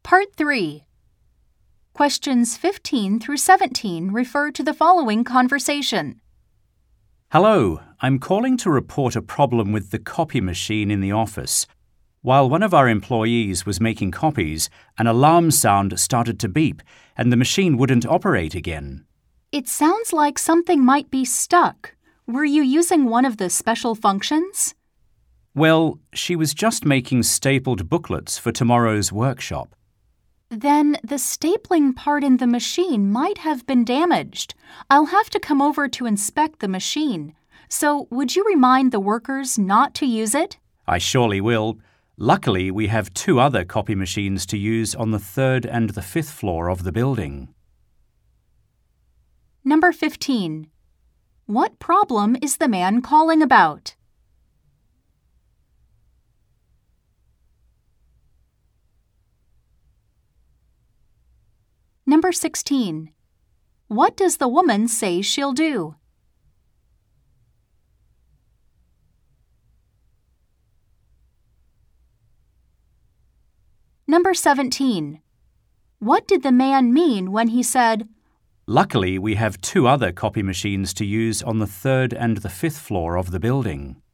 Part 3. Questions 15 through 17 refer to the following conversation. Hello, I'm calling to report a problem with the copy machine in the office. While one of our employees was making copies, an alarm sound started to beep and the machine wouldn't operate again. It sounds like something might be stuck. Were you using one of the special functions? Well, she was just making stapled booklets for tomorrow's workshop. Then the stapling part in the machine might have been damaged. I'll have to come over to inspect the machine. So would you remind the workers not to use it? I surely will. Luckily, we have 2 other copy machines to use on the 3rd and the 5th floor of the building. Number 15. What problem is the man calling about? Number 16. What does the woman say she'll do? Number 17. What did the man mean when he said, Luckily, we have 2 other copy machines to use on the 3rd and the 5th floor of the building.